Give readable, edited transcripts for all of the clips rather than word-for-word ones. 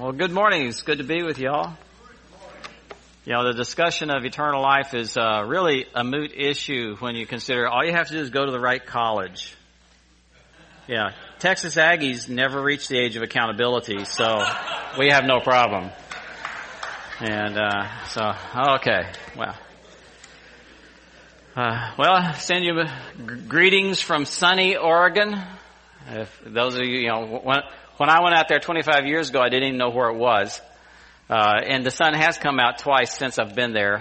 Well, good morning. It's good to be with y'all. You know, the discussion of eternal life is really a moot issue when you consider all you have to do is go to the right college. Yeah, Texas Aggies never reached the age of accountability, so we have no problem. And okay, well, send you greetings from sunny Oregon. If those of you, when I went out there 25 years ago, I didn't even know where it was. And the sun has come out twice since I've been there.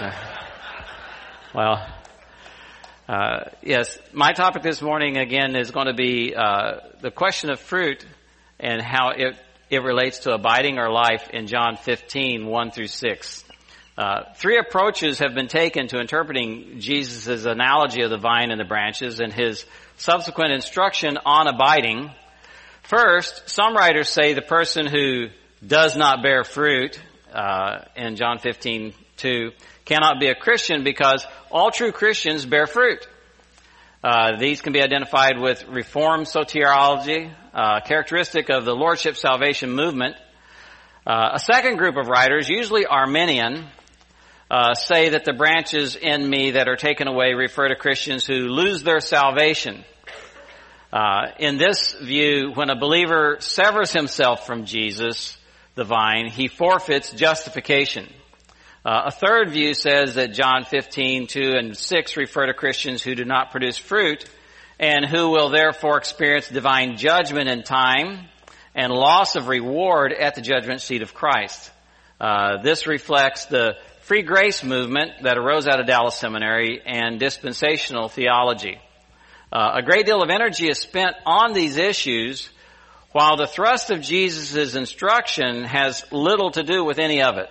But, yes, my topic this morning again is going to be the question of fruit and how it relates to abiding our life in John 15, 1 through 6. Three approaches have been taken to interpreting Jesus' analogy of the vine and the branches and his subsequent instruction on abiding. First, some writers say the person who does not bear fruit, in John 15:2, cannot be a Christian because all true Christians bear fruit. These can be identified with Reformed soteriology, characteristic of the Lordship Salvation movement. A second group of writers, usually Arminian, say that the branches in me that are taken away refer to Christians who lose their salvation. In this view, when a believer severs himself from Jesus, the vine, he forfeits justification. A third view says that John 15:2 and 6 refer to Christians who do not produce fruit and who will therefore experience divine judgment in time and loss of reward at the judgment seat of Christ. This reflects the free grace movement that arose out of Dallas Seminary and dispensational theology. A great deal of energy is spent on these issues, while the thrust of Jesus' instruction has little to do with any of it.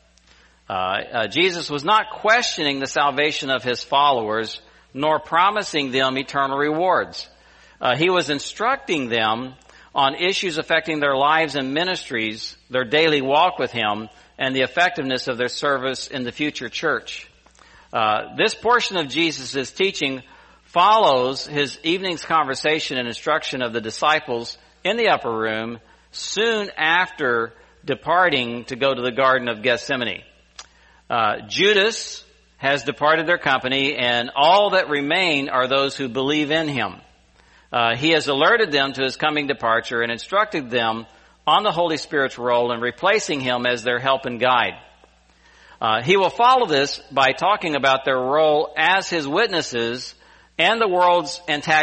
Jesus was not questioning the salvation of his followers, nor promising them eternal rewards. He was instructing them on issues affecting their lives and ministries, their daily walk with him, and the effectiveness of their service in the future church. This portion of Jesus' teaching follows his evening's conversation and instruction of the disciples in the upper room soon after departing to go to the Garden of Gethsemane. Judas has departed their company, and all that remain are those who believe in him. He has alerted them to his coming departure and instructed them on the Holy Spirit's role in replacing him as their help and guide. He will follow this by talking about their role as his witnesses and the world's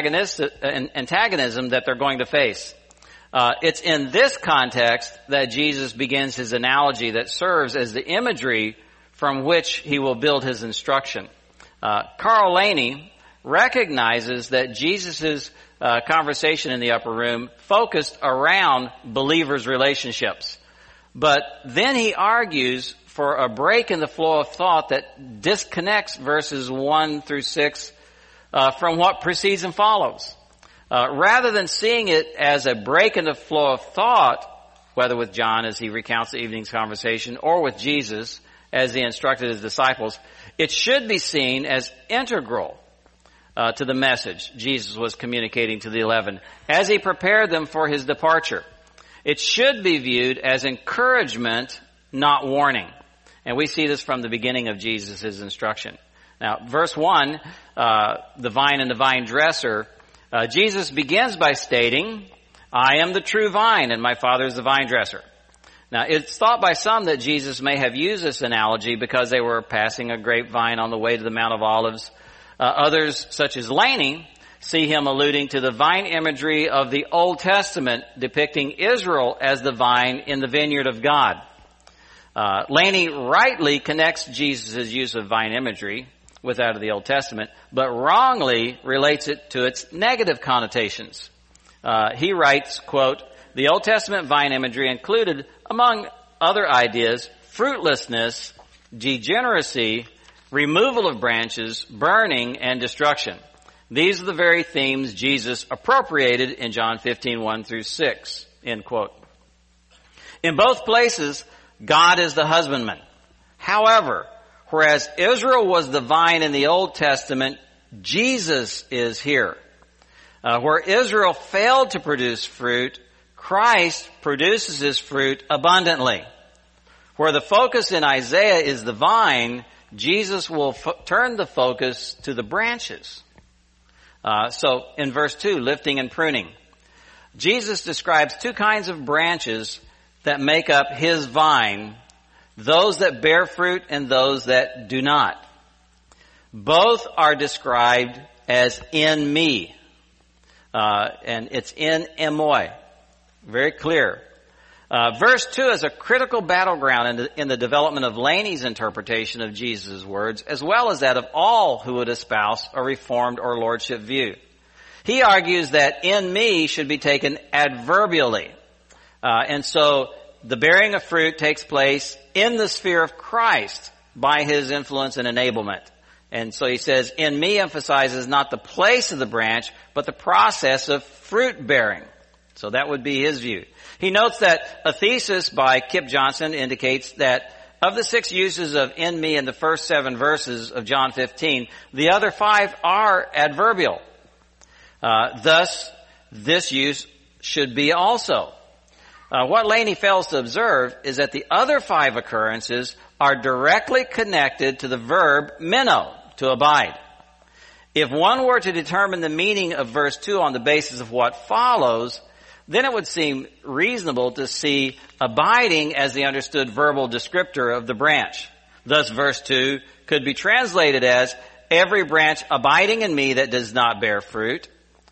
antagonism that they're going to face. It's in this context that Jesus begins his analogy that serves as the imagery from which he will build his instruction. Carl Laney recognizes that Jesus' conversation in the upper room focused around believers' relationships. But then he argues for a break in the flow of thought that disconnects verses 1 through 6 from what precedes and follows. Rather than seeing it as a break in the flow of thought, whether with John as he recounts the evening's conversation or with Jesus as he instructed his disciples, it should be seen as integral to the message Jesus was communicating to the 11 as he prepared them for his departure. It should be viewed as encouragement, not warning. And we see this from the beginning of Jesus' instruction. Now, verse 1, the vine and the vine dresser, Jesus begins by stating, I am the true vine and my Father is the vine dresser. Now, it's thought by some that Jesus may have used this analogy because they were passing a grapevine on the way to the Mount of Olives. Others, such as Laney, see him alluding to the vine imagery of the Old Testament depicting Israel as the vine in the vineyard of God. Laney rightly connects Jesus' use of vine imagery with that of the Old Testament, but wrongly relates it to its negative connotations. He writes, quote, the Old Testament vine imagery included, among other ideas, fruitlessness, degeneracy, removal of branches, burning, and destruction. These are the very themes Jesus appropriated in John 15, 1 through 6, end quote. In both places, God is the husbandman. However, whereas Israel was the vine in the Old Testament, Jesus is here. Where Israel failed to produce fruit, Christ produces his fruit abundantly. Where the focus in Isaiah is the vine, Jesus will turn the focus to the branches. So in verse 2, lifting and pruning. Jesus describes two kinds of branches that make up his vine, those that bear fruit and those that do not. Both are described as in me. And it's in emoi. Very clear. Verse 2 is a critical battleground in the development of Laney's interpretation of Jesus' words, as well as that of all who would espouse a Reformed or Lordship view. He argues that in me should be taken adverbially. And so the bearing of fruit takes place in the sphere of Christ by his influence and enablement. And so he says, in me emphasizes not the place of the branch, but the process of fruit bearing. So that would be his view. He notes that a thesis by Kip Johnson indicates that of the 6 uses of in me in the first 7 verses of John 15, the other 5 are adverbial. Thus, this use should be also. What Laney fails to observe is that the other 5 occurrences are directly connected to the verb meno, to abide. If one were to determine the meaning of verse 2 on the basis of what follows, then it would seem reasonable to see abiding as the understood verbal descriptor of the branch. Thus, verse 2 could be translated as, every branch abiding in me that does not bear fruit.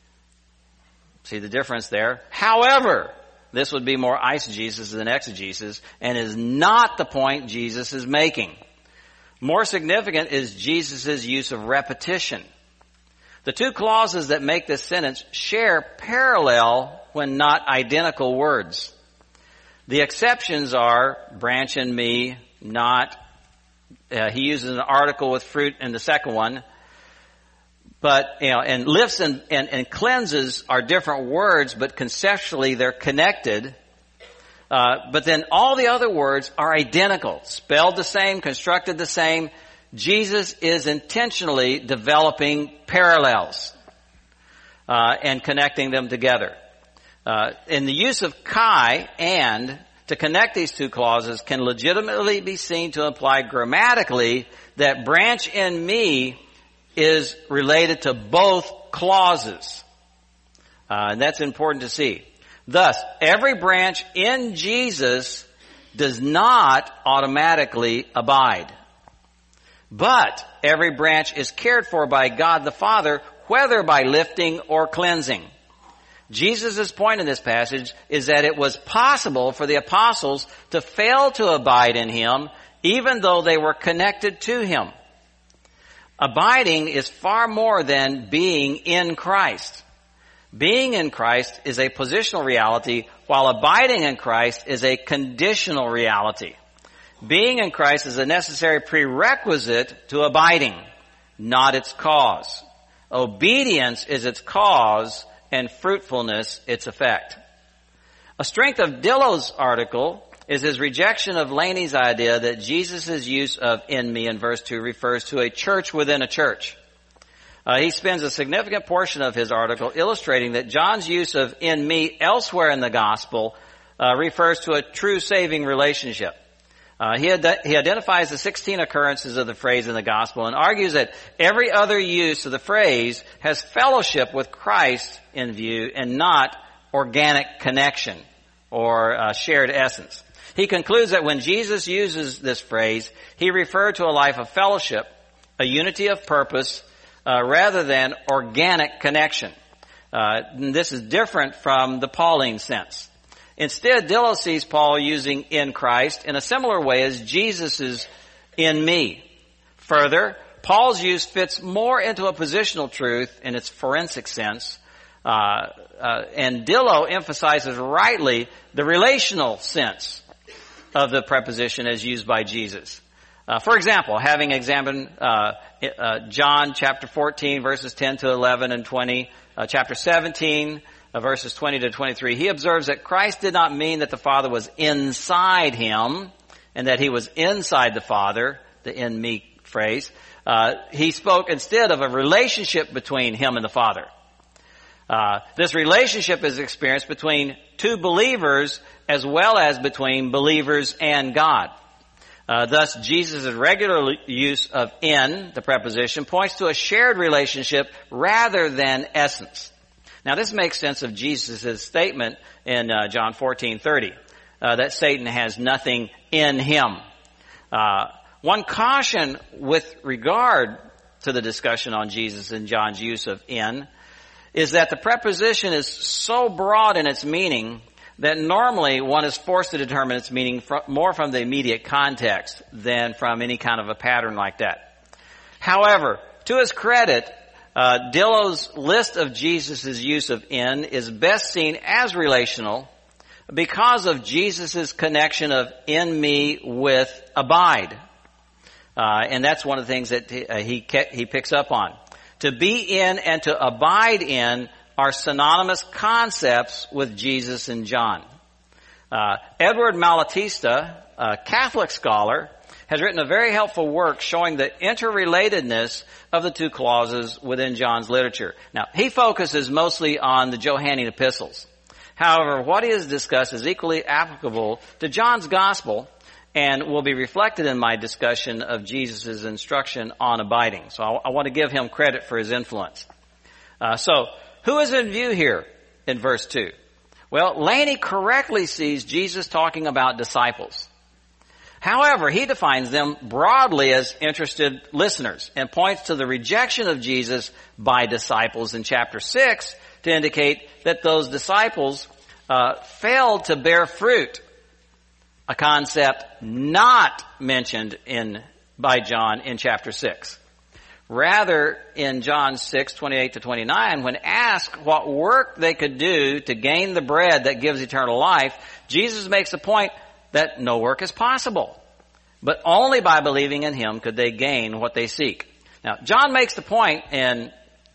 See the difference there? However, this would be more eisegesis than exegesis, and is not the point Jesus is making. More significant is Jesus' use of repetition. The 2 clauses that make this sentence share parallel when not identical words. The exceptions are branch in me, not. He uses an article with fruit in the second one. But, and lifts and cleanses are different words, but conceptually they're connected. But then all the other words are identical, spelled the same, constructed the same. Jesus is intentionally developing parallels and connecting them together. In the use of kai and to connect these 2 clauses can legitimately be seen to imply grammatically that branch in me is related to both clauses. And that's important to see. Thus, every branch in Jesus does not automatically abide. But every branch is cared for by God the Father, whether by lifting or cleansing. Jesus' point in this passage is that it was possible for the apostles to fail to abide in him, even though they were connected to him. Abiding is far more than being in Christ. Being in Christ is a positional reality, while abiding in Christ is a conditional reality. Being in Christ is a necessary prerequisite to abiding, not its cause. Obedience is its cause, and fruitfulness its effect. A strength of Dillow's article is his rejection of Laney's idea that Jesus' use of in me in verse 2 refers to a church within a church. He spends a significant portion of his article illustrating that John's use of in me elsewhere in the gospel refers to a true saving relationship. He identifies the 16 occurrences of the phrase in the gospel and argues that every other use of the phrase has fellowship with Christ in view and not organic connection or shared essence. He concludes that when Jesus uses this phrase, he referred to a life of fellowship, a unity of purpose, rather than organic connection. This is different from the Pauline sense. Instead, Dillow sees Paul using in Christ in a similar way as Jesus' in me. Further, Paul's use fits more into a positional truth in its forensic sense, and Dillow emphasizes rightly the relational sense of the preposition as used by Jesus. For example, having examined John chapter 14 verses 10 to 11 and 20, chapter 17 verses 20 to 23, he observes that Christ did not mean that the Father was inside him and that he was inside the Father, the in me phrase. He spoke instead of a relationship between him and the Father. This relationship is experienced between two believers as well as between believers and God. Thus, Jesus' regular use of in, the preposition, points to a shared relationship rather than essence. Now, this makes sense of Jesus' statement in John 14:30, that Satan has nothing in him. One caution with regard to the discussion on Jesus and John's use of in is that the preposition is so broad in its meaning that normally one is forced to determine its meaning more from the immediate context than from any kind of a pattern like that. However, to his credit, Dillo's list of Jesus' use of in is best seen as relational because of Jesus' connection of in me with abide. And that's one of the things that he picks up on. To be in and to abide in are synonymous concepts with Jesus and John. Edward Malatesta, a Catholic scholar, has written a very helpful work showing the interrelatedness of the two clauses within John's literature. Now, he focuses mostly on the Johannine epistles. However, what he has discussed is equally applicable to John's gospel and will be reflected in my discussion of Jesus' instruction on abiding. So I want to give him credit for his influence. So, who is in view here in verse 2? Well, Laney correctly sees Jesus talking about disciples. However, he defines them broadly as interested listeners and points to the rejection of Jesus by disciples in chapter 6 to indicate that those disciples failed to bear fruit, a concept not mentioned by John in chapter 6. Rather, in John 6:28-29, when asked what work they could do to gain the bread that gives eternal life, Jesus makes the point that no work is possible, but only by believing in him could they gain what they seek. Now, John makes the point in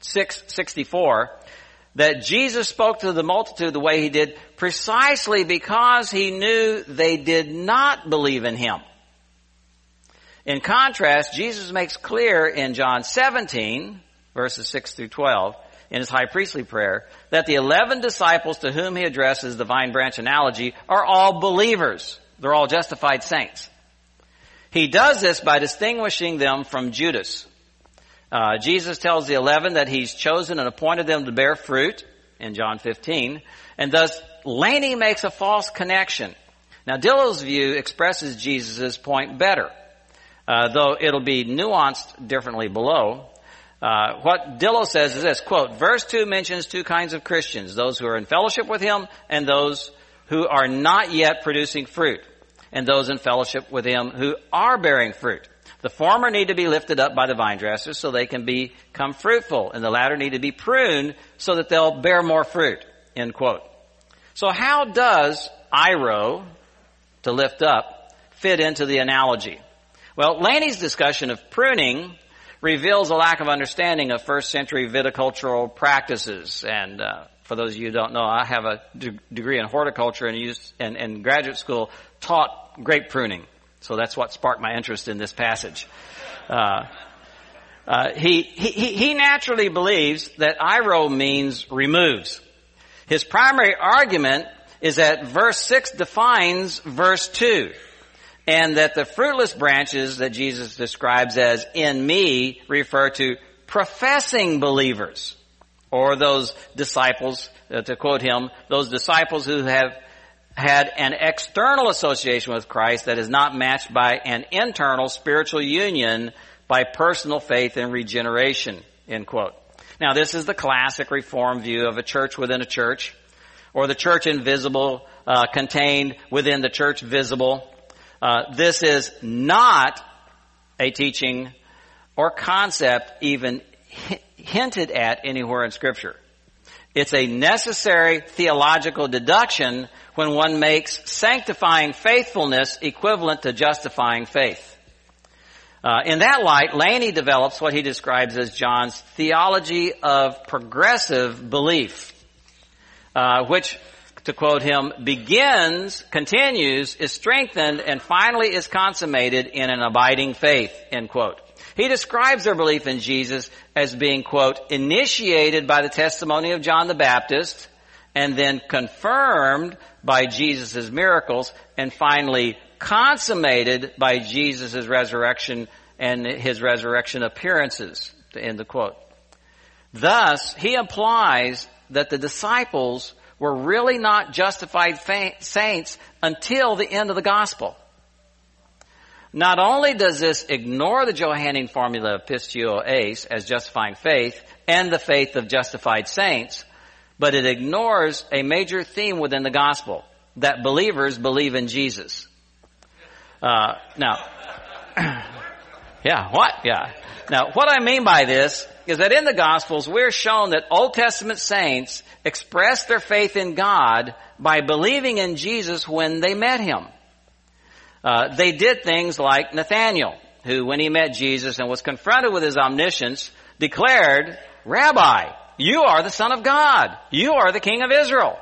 6:64 that Jesus spoke to the multitude the way he did precisely because he knew they did not believe in him. In contrast, Jesus makes clear in John 17, verses 6-12, in his high priestly prayer, that the 11 disciples to whom he addresses the vine branch analogy are all believers. They're all justified saints. He does this by distinguishing them from Judas. Jesus tells the 11 that he's chosen and appointed them to bear fruit in John 15, and thus Laney makes a false connection. Now, Dillo's view expresses Jesus' point better, though it'll be nuanced differently below. What Dillo says is this, quote, verse 2 mentions two kinds of Christians, those who are in fellowship with him and those who are not yet producing fruit, and those in fellowship with him who are bearing fruit. The former need to be lifted up by the vine dressers so they can become fruitful, and the latter need to be pruned so that they'll bear more fruit, end quote. So how does airo, to lift up, fit into the analogy? Well, Laney's discussion of pruning reveals a lack of understanding of first century viticultural practices. And for those of you who don't know, I have a degree in horticulture and graduate school taught grape pruning. So that's what sparked my interest in this passage. He naturally believes that airo means removes. His primary argument is that verse 6 defines verse 2, and that the fruitless branches that Jesus describes as in me refer to professing believers, or those disciples, to quote him, those disciples who have had an external association with Christ that is not matched by an internal spiritual union by personal faith and regeneration, end quote. Now, this is the classic Reformed view of a church within a church, or the church invisible contained within the church visible. This is not a teaching or concept even hinted at anywhere in Scripture. It's a necessary theological deduction when one makes sanctifying faithfulness equivalent to justifying faith. In that light, Laney develops what he describes as John's theology of progressive belief, which to quote him, begins, continues, is strengthened, and finally is consummated in an abiding faith, end quote. He describes their belief in Jesus as being, quote, initiated by the testimony of John the Baptist, and then confirmed by Jesus' miracles, and finally consummated by Jesus' resurrection and his resurrection appearances, end the quote. Thus, he implies that the disciples were really not justified saints until the end of the gospel. Not only does this ignore the Johannine formula of pisteuo eis as justifying faith and the faith of justified saints, but it ignores a major theme within the gospel, that believers believe in Jesus. Now, what I mean by this is that in the Gospels, we're shown that Old Testament saints expressed their faith in God by believing in Jesus when they met Him. They did things like Nathanael, who, when he met Jesus and was confronted with his omniscience, declared, Rabbi, you are the Son of God. You are the King of Israel.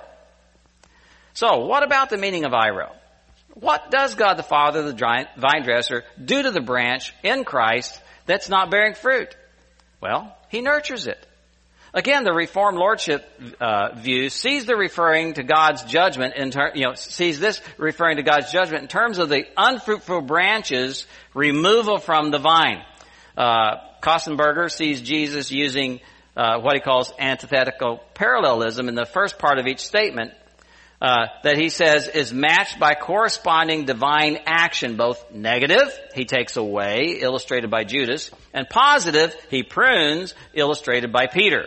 So, what about the meaning of Iro? What does God the Father, the vine dresser, do to the branch in Christ that's not bearing fruit? Well, He nurtures it. Again, the Reformed Lordship view sees the referring to God's judgment sees this referring to God's judgment in terms of the unfruitful branches removal from the vine. Kostenberger sees Jesus using what he calls antithetical parallelism in the first part of each statement. That he says is matched by corresponding divine action, both negative, he takes away, illustrated by Judas, and positive, he prunes, illustrated by Peter.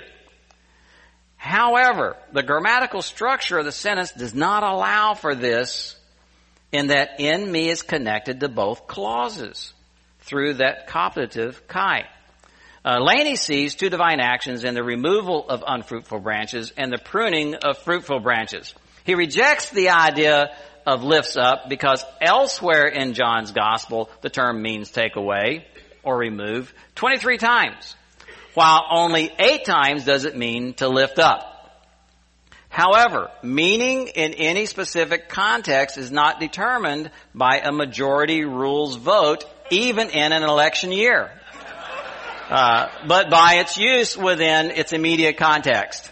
However, the grammatical structure of the sentence does not allow for this, in that in me is connected to both clauses through that copulative kai. Laney sees two divine actions in the removal of unfruitful branches and the pruning of fruitful branches. He rejects the idea of lifts up because elsewhere in John's gospel, the term means take away or remove 23 times, while only 8 times does it mean to lift up. However, meaning in any specific context is not determined by a majority rules vote, even in an election year, but by its use within its immediate context.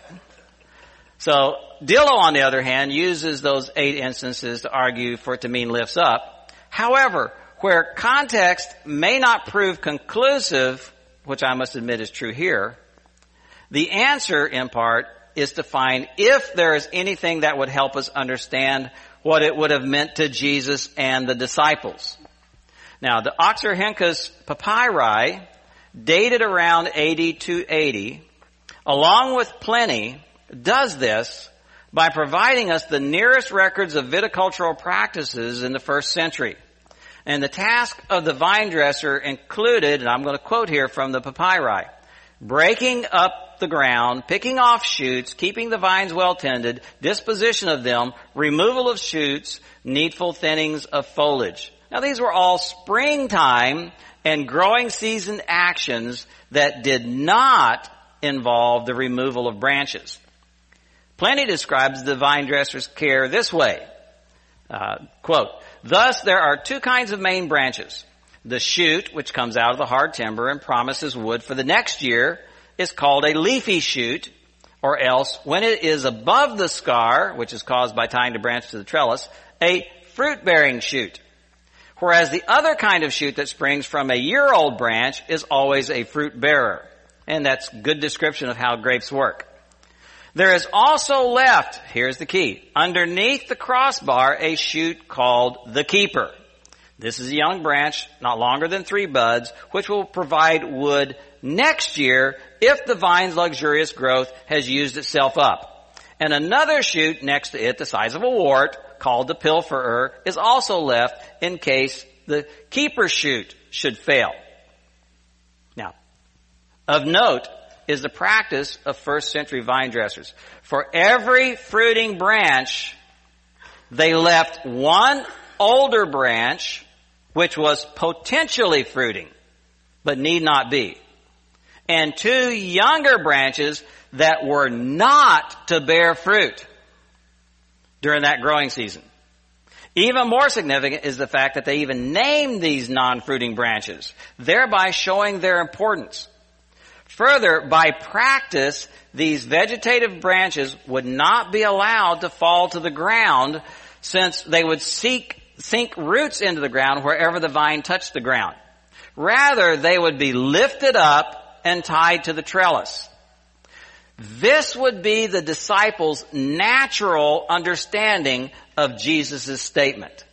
So, Dillow, on the other hand, uses those 8 instances to argue for it to mean lifts up. However, where context may not prove conclusive, which I must admit is true here, the answer, in part, is to find if there is anything that would help us understand what it would have meant to Jesus and the disciples. Now, the Oxyrhynchus Papyri, dated around AD 280, along with Pliny, does this by providing us the nearest records of viticultural practices in the first century. And the task of the vine dresser included, and I'm going to quote here from the papyri, breaking up the ground, picking off shoots, keeping the vines well tended, disposition of them, removal of shoots, needful thinnings of foliage. Now these were all springtime and growing season actions that did not involve the removal of branches. Pliny describes the vine dresser's care this way, quote, thus there are 2 kinds of main branches. The shoot, which comes out of the hard timber and promises wood for the next year, is called a leafy shoot, or else, when it is above the scar, which is caused by tying the branch to the trellis, a fruit-bearing shoot. Whereas the other kind of shoot that springs from a year-old branch is always a fruit-bearer. And that's good description of how grapes work. There is also left, here's the key, underneath the crossbar a shoot called the keeper. This is a young branch, not longer than 3 buds, which will provide wood next year if the vine's luxurious growth has used itself up. And another shoot next to it, the size of a wart, called the pilferer, is also left in case the keeper shoot should fail. Now, of note is the practice of first century vine dressers. For every fruiting branch, they left one older branch which was potentially fruiting, but need not be, and 2 younger branches that were not to bear fruit. during that growing season. Even more significant is the fact that they even named these non-fruiting branches, thereby showing their importance. Further, by practice, these vegetative branches would not be allowed to fall to the ground, since they would sink roots into the ground wherever the vine touched the ground. Rather, they would be lifted up and tied to the trellis. This would be the disciples' natural understanding of Jesus' statement.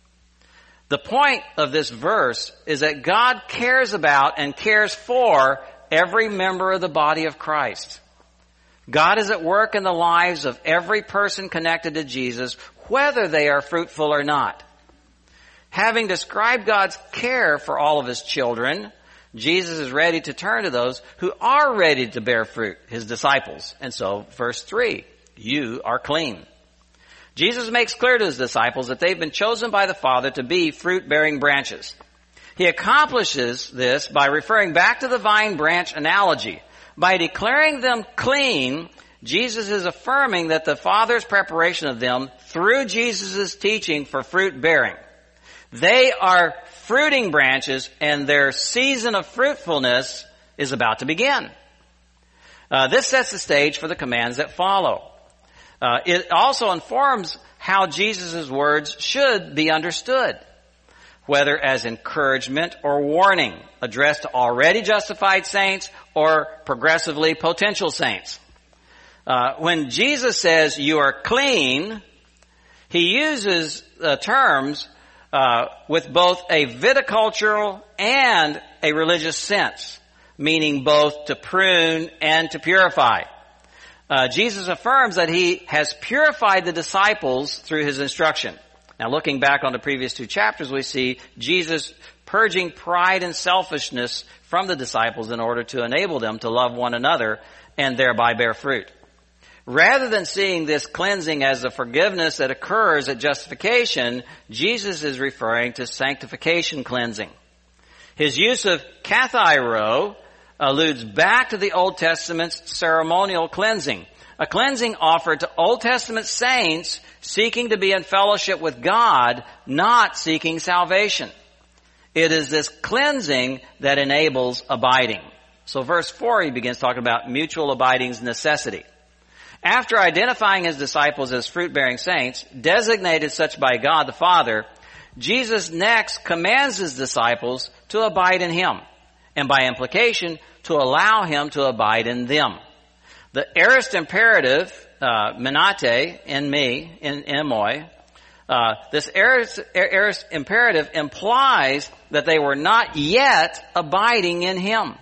The point of this verse is that God cares about and cares for every member of the body of Christ. God is at work in the lives of every person connected to Jesus, whether they are fruitful or not. Having described God's care for all of His children, Jesus is ready to turn to those who are ready to bear fruit, His disciples. And so, verse 3, you are clean. Jesus makes clear to His disciples that they've been chosen by the Father to be fruit-bearing branches. He accomplishes this by referring back to the vine branch analogy. By declaring them clean, Jesus is affirming that the Father's preparation of them through Jesus' teaching for fruit bearing. They are fruiting branches, and their season of fruitfulness is about to begin. This sets the stage for the commands that follow. It also informs how Jesus' words should be understood, whether as encouragement or warning, addressed to already justified saints or progressively potential saints. When Jesus says, you are clean, He uses terms with both a viticultural and a religious sense, meaning both to prune and to purify. Jesus affirms that He has purified the disciples through His instruction. Now, looking back on the previous two chapters, we see Jesus purging pride and selfishness from the disciples in order to enable them to love one another and thereby bear fruit. Rather than seeing this cleansing as the forgiveness that occurs at justification, Jesus is referring to sanctification cleansing. His use of kathairo alludes back to the Old Testament's ceremonial cleansing, a cleansing offered to Old Testament saints seeking to be in fellowship with God, not seeking salvation. It is this cleansing that enables abiding. So verse 4, he begins talking about mutual abiding's necessity. After identifying His disciples as fruit-bearing saints, designated such by God the Father, Jesus next commands His disciples to abide in Him, and by implication, to allow Him to abide in them. The aorist imperative, menate, in me, in emoi, this aorist imperative implies that they were not yet abiding in Him.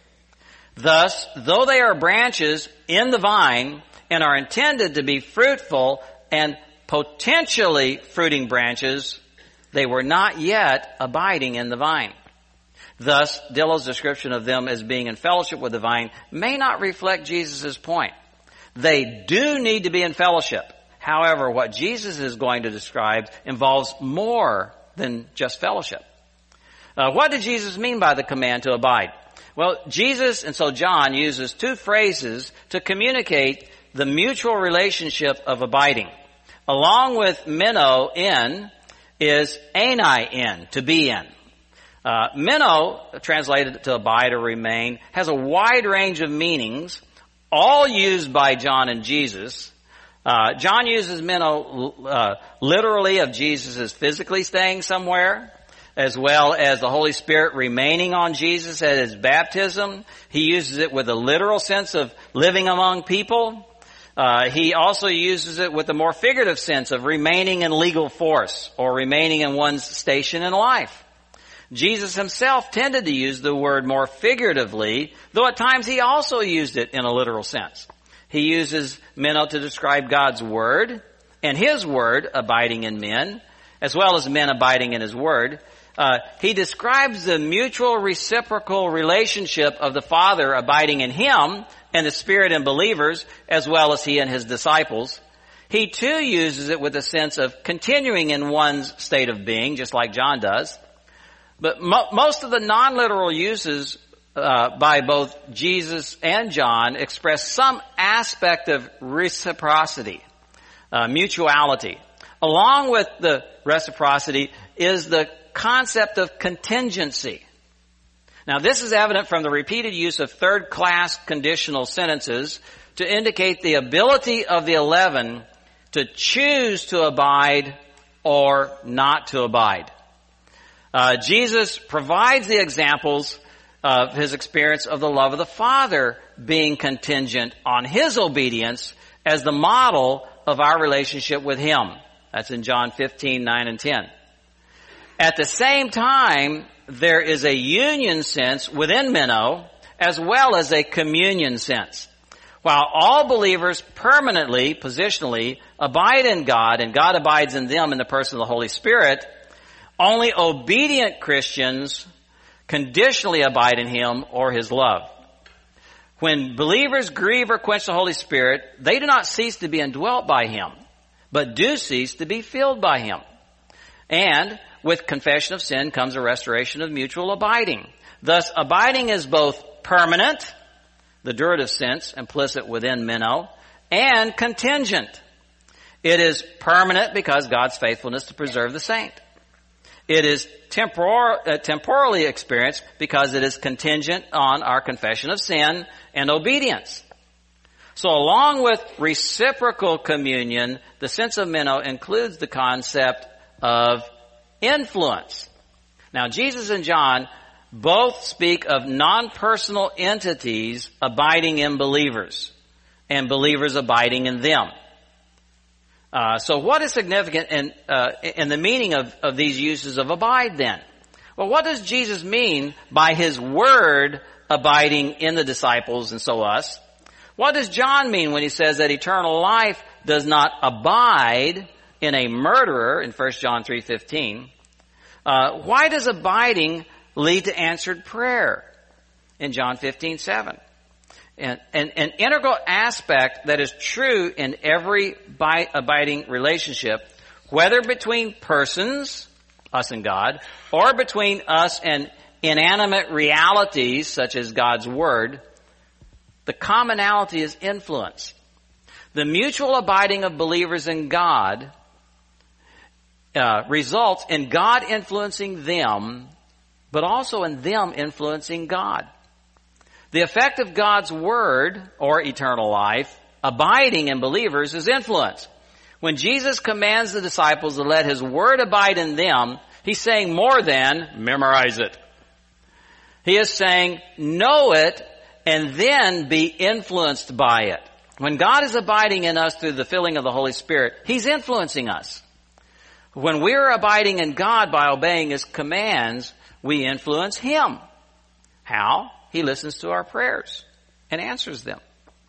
Thus, though they are branches in the vine and are intended to be fruitful and potentially fruiting branches, they were not yet abiding in the vine. Thus, Dillow's description of them as being in fellowship with the vine may not reflect Jesus' point. They do need to be in fellowship. However, what Jesus is going to describe involves more than just fellowship. What did Jesus mean by the command to abide? Well, Jesus, and so John, uses two phrases to communicate the mutual relationship of abiding. Along with meno, in, is enai, in, to be in. Meno, translated to abide or remain, has a wide range of meanings, all used by John and Jesus. John uses meno literally of Jesus as physically staying somewhere, as well as the Holy Spirit remaining on Jesus at His baptism. He uses it with a literal sense of living among people. He also uses it with a more figurative sense of remaining in legal force or remaining in one's station in life. Jesus Himself tended to use the word more figuratively, though at times He also used it in a literal sense. He uses meno to describe God's Word and His Word abiding in men, as well as men abiding in His Word. He describes the mutual reciprocal relationship of the Father abiding in Him and the Spirit in believers, as well as He and His disciples. He too uses it with a sense of continuing in one's state of being, just like John does. But most of the non-literal uses by both Jesus and John express some aspect of reciprocity. mutuality. Along with the reciprocity is the concept of contingency. Now, this is evident from the repeated use of third-class conditional sentences to indicate the ability of the 11 to choose to abide or not to abide. Jesus provides the examples of his experience of the love of the Father being contingent on his obedience as the model of our relationship with him. That's in John 15, 9 and 10. At the same time, there is a union sense within Meno as well as a communion sense. While all believers permanently, positionally, abide in God and God abides in them in the person of the Holy Spirit, only obedient Christians conditionally abide in him or his love. When believers grieve or quench the Holy Spirit, they do not cease to be indwelt by him, but do cease to be filled by him. And with confession of sin comes a restoration of mutual abiding. Thus, abiding is both permanent, the durative sense implicit within Meno, and contingent. It is permanent because God's faithfulness to preserve the saint. It is temporally experienced because it is contingent on our confession of sin and obedience. So along with reciprocal communion, the sense of Meno includes the concept of influence. Now, Jesus and John both speak of non-personal entities abiding in believers and believers abiding in them. So what is significant in the meaning of these uses of abide then? Well, what does Jesus mean by his word abiding in the disciples and so us? What does John mean when he says that eternal life does not abide in a murderer in 1 John 3:15? Why does abiding lead to answered prayer in John 15:7? And an integral aspect that is true in every abiding relationship, whether between persons, us and God, or between us and inanimate realities such as God's Word, the commonality is influence. The mutual abiding of believers in God results in God influencing them, but also in them influencing God. The effect of God's Word, or eternal life, abiding in believers is influence. When Jesus commands the disciples to let his Word abide in them, he's saying more than memorize it. He is saying know it and then be influenced by it. When God is abiding in us through the filling of the Holy Spirit, he's influencing us. When we're abiding in God by obeying his commands, we influence him. How? He listens to our prayers and answers them.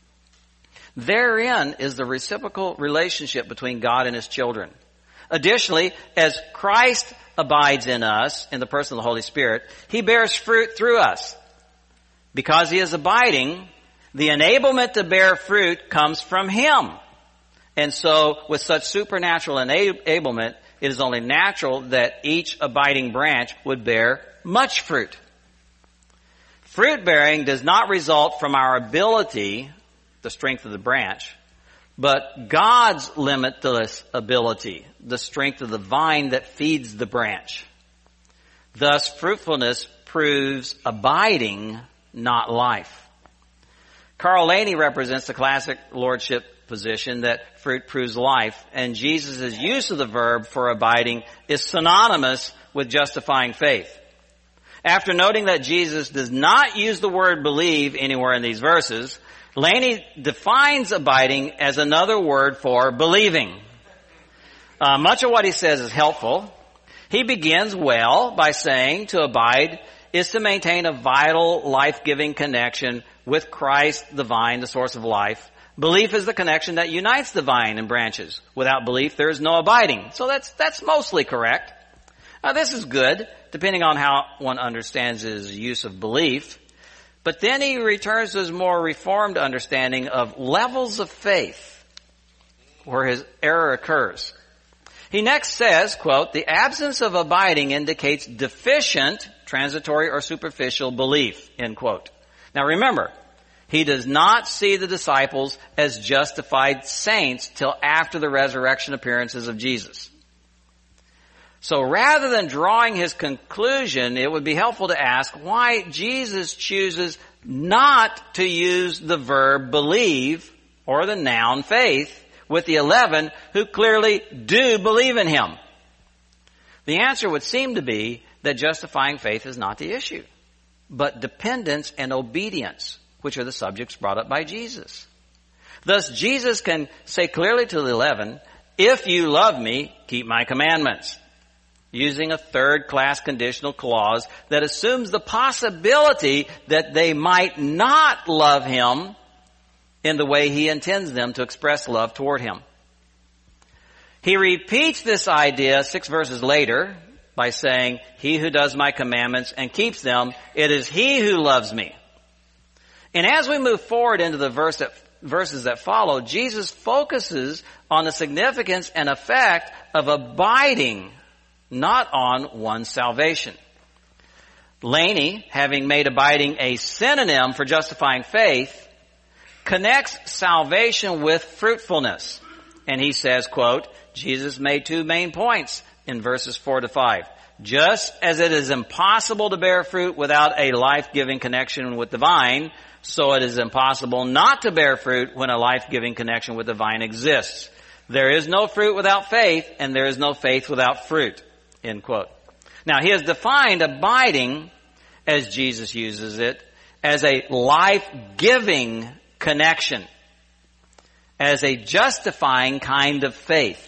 Therein is the reciprocal relationship between God and his children. Additionally, as Christ abides in us, in the person of the Holy Spirit, he bears fruit through us. Because he is abiding, the enablement to bear fruit comes from him. And so, with such supernatural enablement, it is only natural that each abiding branch would bear much fruit. Fruit bearing does not result from our ability, the strength of the branch, but God's limitless ability, the strength of the vine that feeds the branch. Thus, fruitfulness proves abiding, not life. Carl Laney represents the classic lordship position that fruit proves life, and Jesus' use of the verb for abiding is synonymous with justifying faith. After noting that Jesus does not use the word believe anywhere in these verses, Laney defines abiding as another word for believing. Much of what he says is helpful. He begins well by saying to abide is to maintain a vital, life-giving connection with Christ, the vine, the source of life. Belief is the connection that unites the vine and branches. Without belief, there is no abiding. So that's mostly correct. This is good, depending on how one understands his use of belief. But then he returns to his more reformed understanding of levels of faith, where his error occurs. He next says, quote, the absence of abiding indicates deficient, transitory, or superficial belief, end quote. Now remember, He does not see the disciples as justified saints till after the resurrection appearances of Jesus. So rather than drawing his conclusion, it would be helpful to ask why Jesus chooses not to use the verb believe or the noun faith with the 11 who clearly do believe in him. The answer would seem to be that justifying faith is not the issue, but dependence and obedience, which are the subjects brought up by Jesus. Thus, Jesus can say clearly to the 11, if you love me, keep my commandments, using a third-class conditional clause that assumes the possibility that they might not love him in the way he intends them to express love toward him. He repeats this idea 6 verses later by saying, he who does my commandments and keeps them, it is he who loves me. And as we move forward into the verses that follow, Jesus focuses on the significance and effect of abiding, not on one's salvation. Laney, having made abiding a synonym for justifying faith, connects salvation with fruitfulness. And he says, quote, Jesus made 2 main points in verses 4 to 5. Just as it is impossible to bear fruit without a life-giving connection with the vine, so it is impossible not to bear fruit when a life-giving connection with the vine exists. There is no fruit without faith, and there is no faith without fruit. End quote. Now, he has defined abiding, as Jesus uses it, as a life-giving connection, as a justifying kind of faith.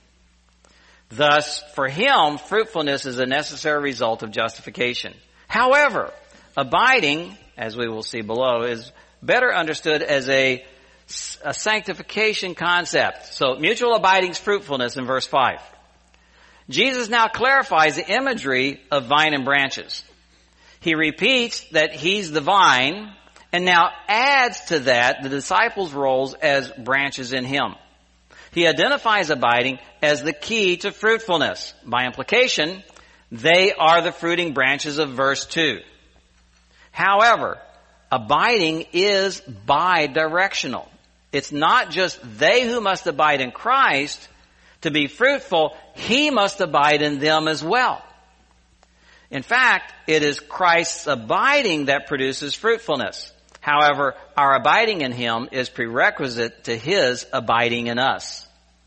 Thus, for him, fruitfulness is a necessary result of justification. However, abiding, as we will see below, is better understood as a sanctification concept. So, mutual abiding's fruitfulness in verse 5. Jesus now clarifies the imagery of vine and branches. He repeats that he's the vine, and now adds to that the disciples' roles as branches in him. He identifies abiding as the key to fruitfulness. By implication, they are the fruiting branches of verse 2. However, abiding is bidirectional. It's not just they who must abide in Christ. To be fruitful, he must abide in them as well. In fact, it is Christ's abiding that produces fruitfulness. However, our abiding in him is prerequisite to his abiding in us.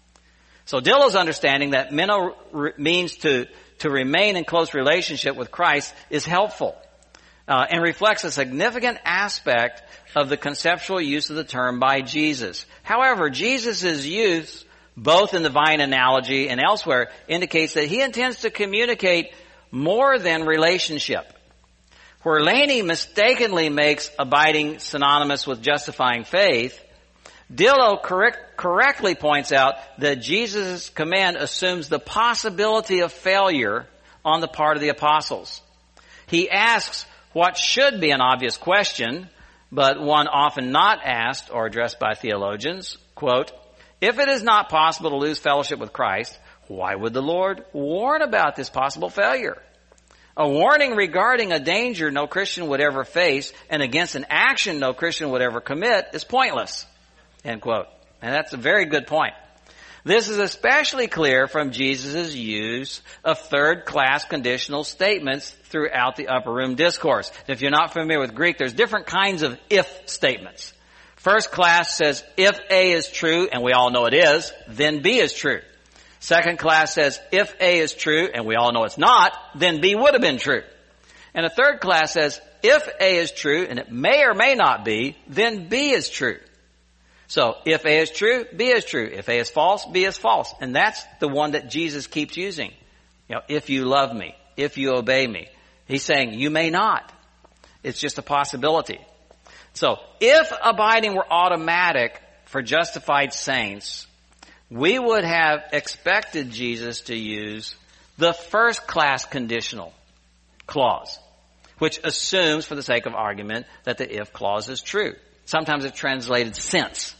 So Dillow's understanding that meno means to remain in close relationship with Christ is helpful and reflects a significant aspect of the conceptual use of the term by Jesus. However, Jesus' use, both in the vine analogy and elsewhere, indicates that he intends to communicate more than relationship. Where Laney mistakenly makes abiding synonymous with justifying faith, Dillow correctly points out that Jesus' command assumes the possibility of failure on the part of the apostles. He asks what should be an obvious question, but one often not asked or addressed by theologians, quote, if it is not possible to lose fellowship with Christ, why would the Lord warn about this possible failure? A warning regarding a danger no Christian would ever face and against an action no Christian would ever commit is pointless. End quote. And that's a very good point. This is especially clear from Jesus' use of third-class conditional statements throughout the upper room discourse. If you're not familiar with Greek, there's different kinds of if statements. First class says, if A is true, and we all know it is, then B is true. Second class says, if A is true, and we all know it's not, then B would have been true. And a third class says, if A is true, and it may or may not be, then B is true. So, if A is true, B is true. If A is false, B is false. And that's the one that Jesus keeps using. You know, if you love me, if you obey me. He's saying, you may not. It's just a possibility. So, if abiding were automatic for justified saints, we would have expected Jesus to use the first class conditional clause, which assumes, for the sake of argument, that the if clause is true. Sometimes it's translated since.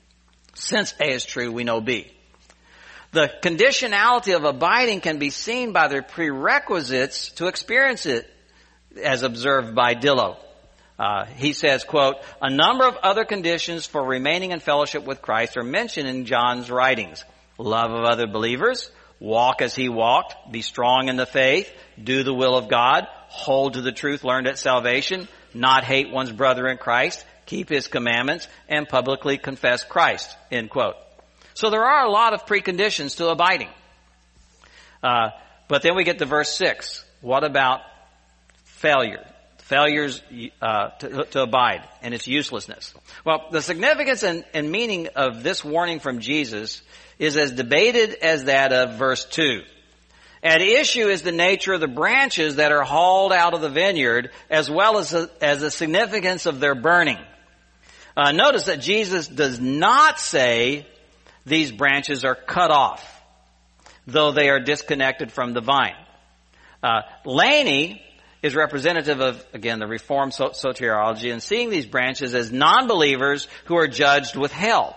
Since A is true, we know B. The conditionality of abiding can be seen by the prerequisites to experience it, as observed by Dillow. He says, quote, "A number of other conditions for remaining in fellowship with Christ are mentioned in John's writings. Love of other believers, walk as he walked, be strong in the faith, do the will of God, hold to the truth learned at salvation, not hate one's brother in Christ, keep his commandments, and publicly confess Christ," end quote. So there are a lot of preconditions to abiding. But then we get to verse 6. What about failure? Failures to abide and its uselessness. Well, the significance and meaning of this warning from Jesus is as debated as that of verse 2. At issue is the nature of the branches that are hauled out of the vineyard, as well as the significance of their burning. Notice that Jesus does not say these branches are cut off, though they are disconnected from the vine. Laney is representative of, again, the Reformed soteriology and seeing these branches as non-believers who are judged with hell.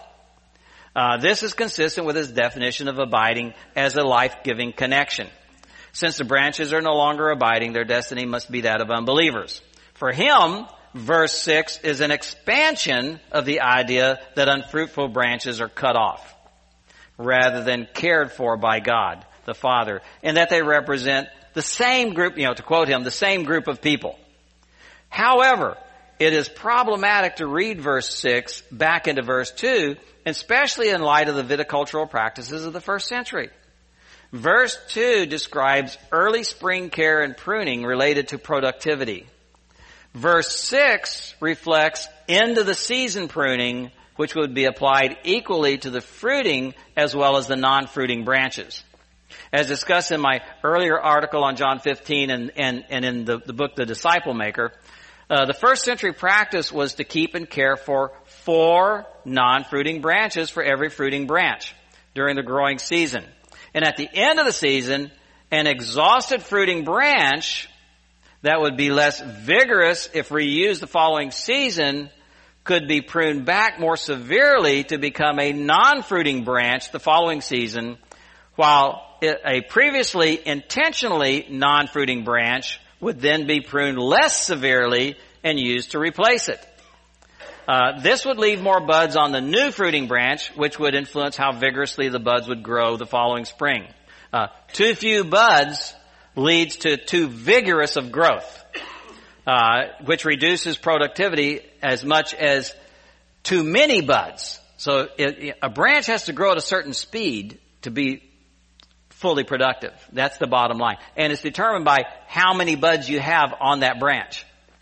This is consistent with his definition of abiding as a life-giving connection. Since the branches are no longer abiding, their destiny must be that of unbelievers. For him, verse 6 is an expansion of the idea that unfruitful branches are cut off, rather than cared for by God, the Father, and that they represent the same group, to quote him, the same group of people. However, it is problematic to read verse 6 back into verse 2, especially in light of the viticultural practices of the first century. Verse 2 describes early spring care and pruning related to productivity. Verse 6 reflects end of the season pruning, which would be applied equally to the fruiting as well as the non-fruiting branches. As discussed in my earlier article on John 15 and in the book The Disciple Maker, the first century practice was to keep and care for 4 non-fruiting branches for every fruiting branch during the growing season. And at the end of the season, an exhausted fruiting branch that would be less vigorous if reused the following season could be pruned back more severely to become a non-fruiting branch the following season, while a previously intentionally non-fruiting branch would then be pruned less severely and used to replace it. This would leave more buds on the new fruiting branch, which would influence how vigorously the buds would grow the following spring. Too few buds leads to too vigorous of growth, which reduces productivity as much as too many buds. So a branch has to grow at a certain speed to be fully productive. That's the bottom line. And it's determined by how many buds you have on that branch.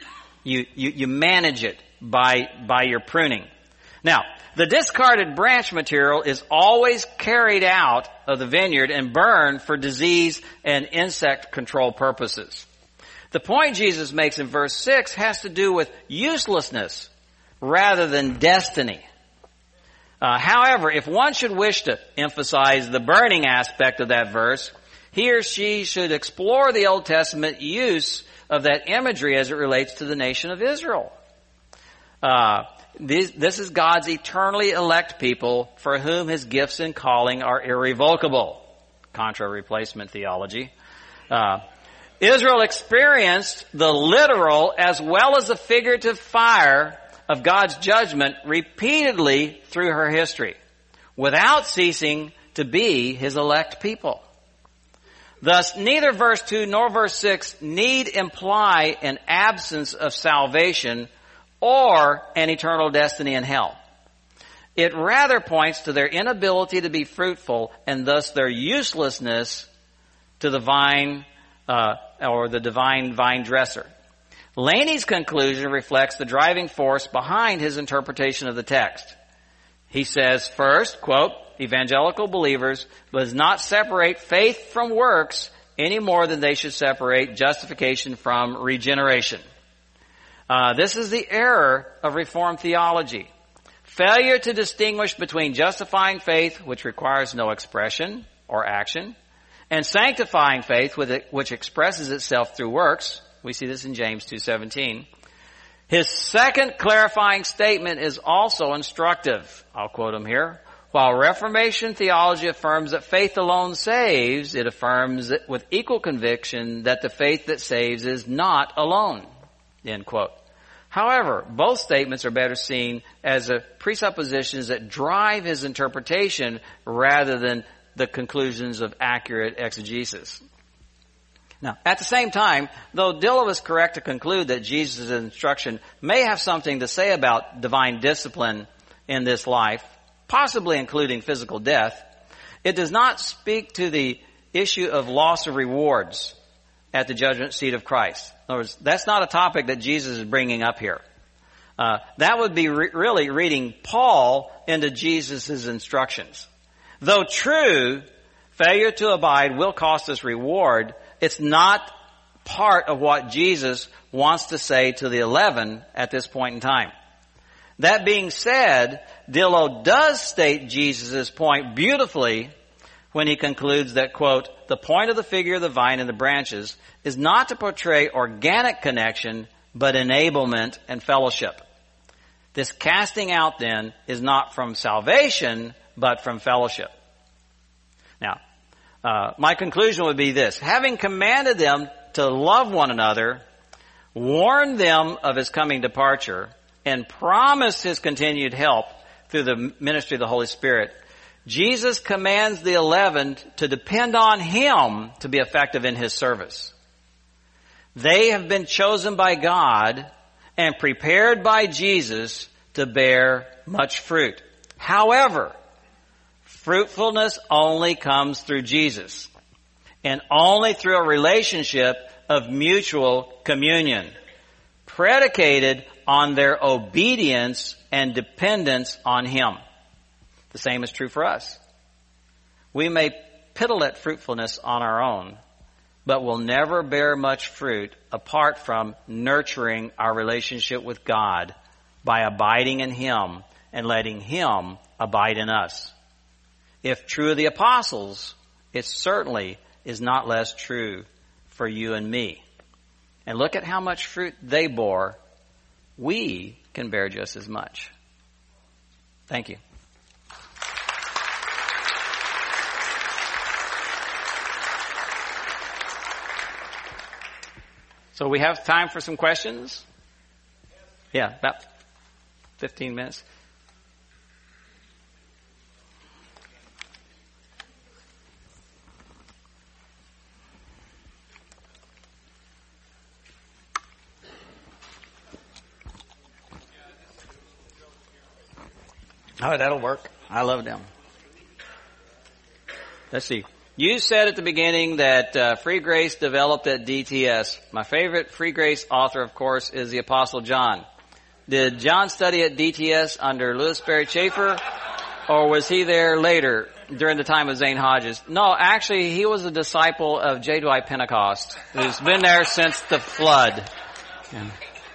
You manage it by your pruning. Now, the discarded branch material is always carried out of the vineyard and burned for disease and insect control purposes. The point Jesus makes in verse 6 has to do with uselessness rather than destiny. However, if one should wish to emphasize the burning aspect of that verse, he or she should explore the Old Testament use of that imagery as it relates to the nation of Israel. This is God's eternally elect people for whom his gifts and calling are irrevocable. Contra replacement theology. Israel experienced the literal as well as the figurative fire of God's judgment repeatedly through her history, without ceasing to be his elect people. Thus, neither verse 2 nor verse 6 need imply an absence of salvation or an eternal destiny in hell. It rather points to their inability to be fruitful and thus their uselessness to the vine or the divine vine dresser. Laney's conclusion reflects the driving force behind his interpretation of the text. He says, first, quote, evangelical believers does not separate faith from works any more than they should separate justification from regeneration. This is the error of Reformed theology. Failure to distinguish between justifying faith, which requires no expression or action, and sanctifying faith, which expresses itself through works. We see this in James 2:17. His second clarifying statement is also instructive. I'll quote him here. While Reformation theology affirms that faith alone saves, it affirms with equal conviction that the faith that saves is not alone. End quote. However, both statements are better seen as presuppositions that drive his interpretation rather than the conclusions of accurate exegesis. Now, at the same time, though Dillon was correct to conclude that Jesus' instruction may have something to say about divine discipline in this life, possibly including physical death, it does not speak to the issue of loss of rewards at the judgment seat of Christ. In other words, that's not a topic that Jesus is bringing up here. That would be really reading Paul into Jesus' instructions. Though true, failure to abide will cost us reward, it's not part of what Jesus wants to say to the 11 at this point in time. That being said, Dillon does state Jesus' point beautifully when he concludes that, quote, the point of the figure of the vine and the branches is not to portray organic connection, but enablement and fellowship. This casting out, then, is not from salvation, but from fellowship. Now, my conclusion would be this. Having commanded them to love one another, warned them of his coming departure, and promised his continued help through the ministry of the Holy Spirit, Jesus commands the 11 to depend on him to be effective in his service. They have been chosen by God and prepared by Jesus to bear much fruit. However, fruitfulness only comes through Jesus, and only through a relationship of mutual communion, predicated on their obedience and dependence on him. The same is true for us. We may piddle at fruitfulness on our own, but will never bear much fruit apart from nurturing our relationship with God by abiding in him and letting him abide in us. If true of the apostles, it certainly is not less true for you and me. And look at how much fruit they bore. We can bear just as much. Thank you. So we have time for some questions? Yeah, about 15 minutes. Oh, that'll work. I love them. Let's see. You said at the beginning that free grace developed at DTS. My favorite free grace author, of course, is the Apostle John. Did John study at DTS under Louis Berry Chafer, or was he there later during the time of Zane Hodges? No, actually, he was a disciple of J. Dwight Pentecost, who's been there since the flood. Yeah.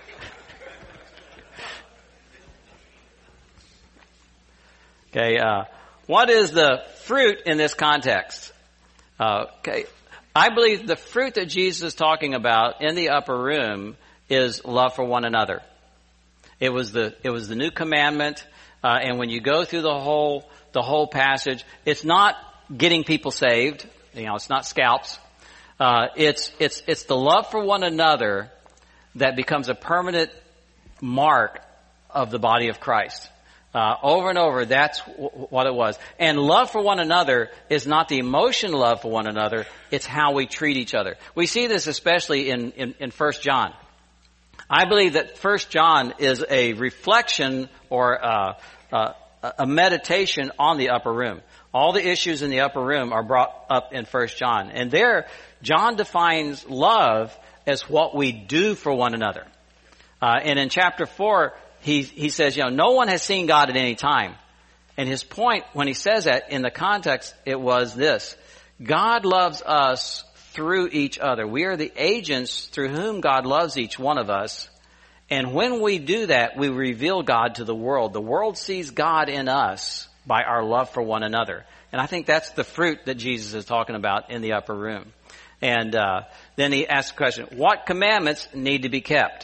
Okay, what is the fruit in this context? Okay, I believe the fruit that Jesus is talking about in the upper room is love for one another. It was the new commandment, and when you go through the whole passage, it's not getting people saved. It's not scalps. It's the love for one another that becomes a permanent mark of the body of Christ. Over and over, that's what it was. And love for one another is not the emotional love for one another, it's how we treat each other. We see this especially in 1 John. I believe that 1 John is a reflection or a meditation on the upper room. All the issues in the upper room are brought up in 1 John. And there, John defines love as what we do for one another. And in chapter 4, he says, no one has seen God at any time. And his point, when he says that, in the context, it was this. God loves us through each other. We are the agents through whom God loves each one of us. And when we do that, we reveal God to the world. The world sees God in us by our love for one another. And I think that's the fruit that Jesus is talking about in the upper room. And then he asks the question, what commandments need to be kept?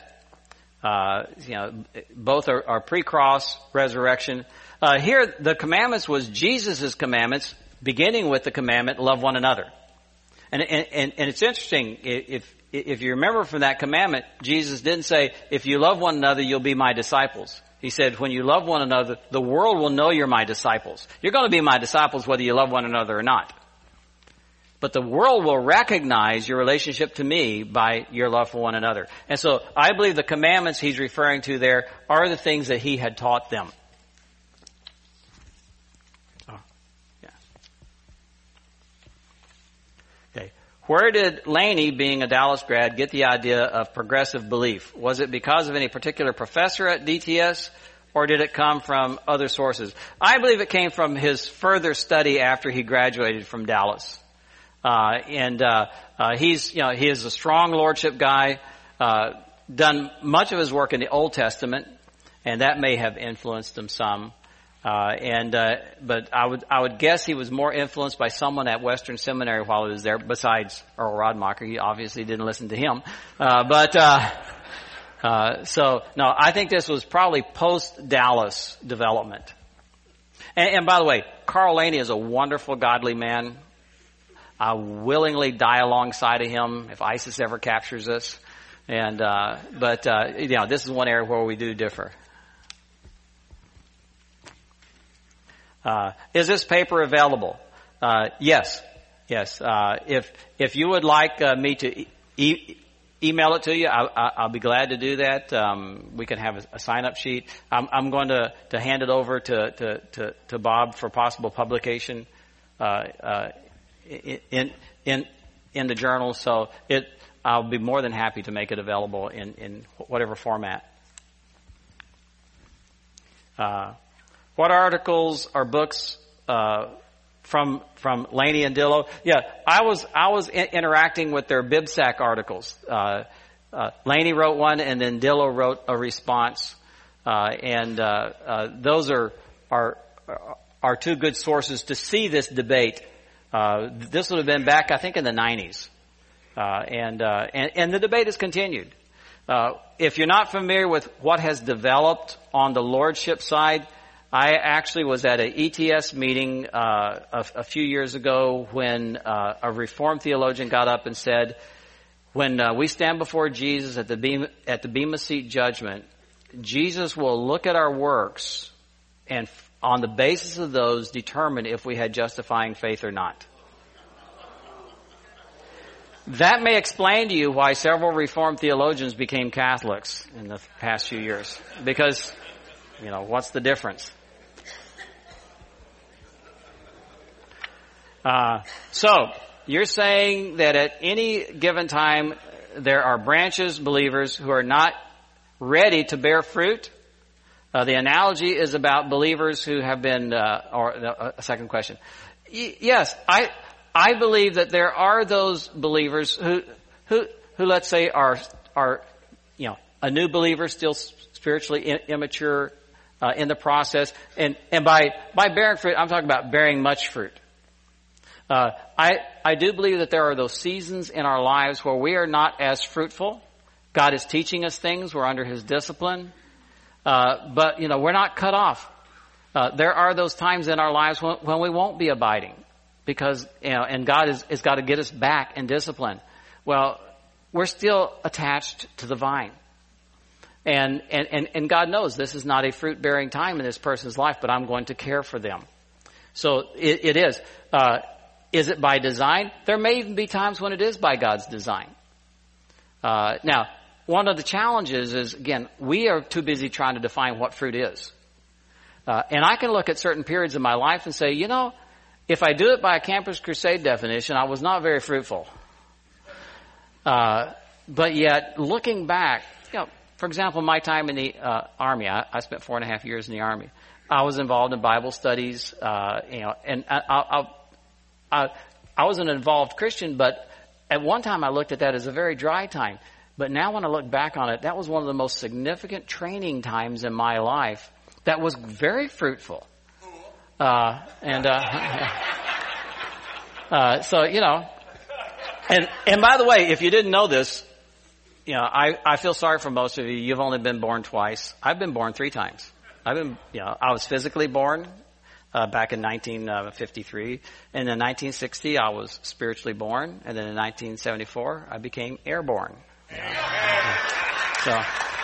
Both are pre-cross resurrection. Here, the commandments was Jesus' commandments, beginning with the commandment, love one another. And it's interesting, if you remember from that commandment, Jesus didn't say, if you love one another, you'll be my disciples. He said, when you love one another, the world will know you're my disciples. You're going to be my disciples whether you love one another or not. But the world will recognize your relationship to me by your love for one another. And so I believe the commandments he's referring to there are the things that he had taught them. Oh, yeah. Okay. Where did Laney, being a Dallas grad, get the idea of progressive belief? Was it because of any particular professor at DTS, or did it come from other sources? I believe it came from his further study after he graduated from Dallas. He is a strong lordship guy, done much of his work in the Old Testament, and that may have influenced him some. But I would guess he was more influenced by someone at Western Seminary while he was there, besides Earl Rodmacher. He obviously didn't listen to him. So no, I think this was probably post-Dallas development. And by the way, Carl Laney is a wonderful, godly man. I willingly die alongside of him if ISIS ever captures us. This is one area where we do differ. Is this paper available? Yes. If you would like me to email it to you, I'll be glad to do that. We can have a sign-up sheet. I'm going to hand it over to Bob for possible publication in the journal. So I'll be more than happy to make it available in whatever format. What articles or books from Laney and Dillow? Yeah, I was interacting with their BibSac articles. Laney wrote one, and then Dillow wrote a response, those are two good sources to see this debate. This would have been back, I think, in the 90s, and the debate has continued. If you're not familiar with what has developed on the lordship side, I actually was at an ETS meeting a few years ago when a Reformed theologian got up and said, when we stand before Jesus at the Bema Seat judgment, Jesus will look at our works and on the basis of those determine if we had justifying faith or not. That may explain to you why several Reformed theologians became Catholics in the past few years. Because, what's the difference? So, you're saying that at any given time there are branches, believers, who are not ready to bear fruit? The analogy is about believers who have been, a second question. Yes, I believe that there are those believers who let's say are a new believer, still spiritually immature, in the process. And by bearing fruit, I'm talking about bearing much fruit. I do believe that there are those seasons in our lives where we are not as fruitful. God is teaching us things. We're under His discipline. But we're not cut off. There are those times in our lives when we won't be abiding because, and God has got to get us back in discipline. Well, we're still attached to the vine. And God knows this is not a fruit-bearing time in this person's life, but I'm going to care for them. So it is. Is it by design? There may even be times when it is by God's design. Now, one of the challenges is, again, we are too busy trying to define what fruit is. And I can look at certain periods of my life and say, if I do it by a Campus Crusade definition, I was not very fruitful. But yet, looking back, for example, my time in the Army, I spent 4.5 years in the Army. I was involved in Bible studies, and I was an involved Christian, but at one time I looked at that as a very dry time. But now when I look back on it, that was one of the most significant training times in my life that was very fruitful. So, and by the way, if you didn't know this, I feel sorry for most of you. You've only been born twice. I've been born 3 times. I was physically born. back in 1953. And in 1960, I was spiritually born. And then in 1974, I became airborne. So,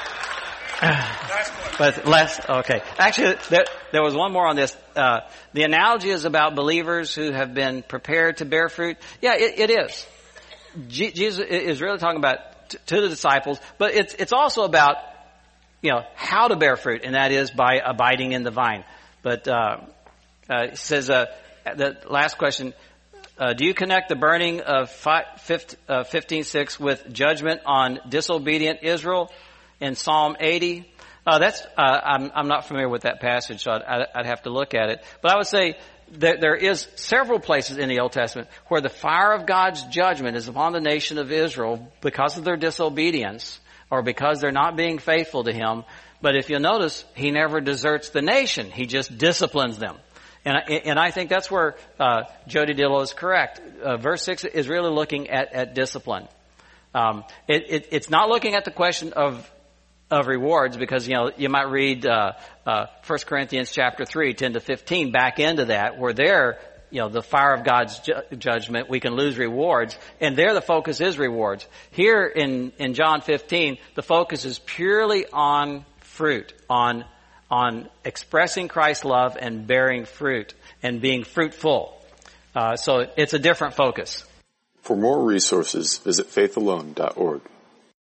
but okay. Actually, there was one more on this. The analogy is about believers who have been prepared to bear fruit. Yeah, it is. Jesus is really talking about to the disciples, but it's also about, how to bear fruit, and that is by abiding in the vine. But, it says, the last question, do you connect the burning of 15:6 with judgment on disobedient Israel in Psalm 80? I'm not familiar with that passage, so I'd have to look at it. But I would say that there is several places in the Old Testament where the fire of God's judgment is upon the nation of Israel because of their disobedience or because they're not being faithful to Him. But if you'll notice, He never deserts the nation. He just disciplines them. And I think that's where Jody Dillow is correct. Verse 6 is really looking at discipline. It's not looking at the question of rewards, because you might read 1 Corinthians chapter 3, 10 to 15 back into that, where there, the fire of God's judgment, we can lose rewards, and there the focus is rewards. Here in John 15, the focus is purely on fruit, on expressing Christ's love and bearing fruit and being fruitful. So it's a different focus. For more resources, visit faithalone.org.